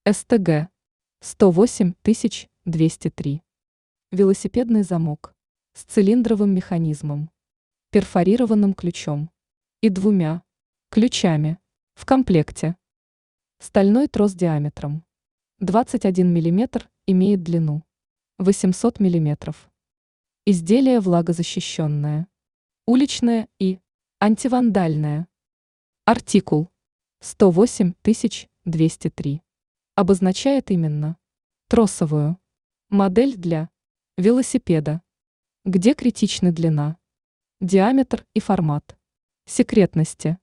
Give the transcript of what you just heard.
СТГ 108203. Велосипедный замок с цилиндровым механизмом, перфорированным ключом и двумя ключами в комплекте. Стальной трос диаметром 21 мм имеет длину 800 мм. Изделие влагозащищенное, уличное и антивандальное. Артикул 108203 обозначает именно тросовую модель для велосипеда, где критичны длина, диаметр и формат секретности.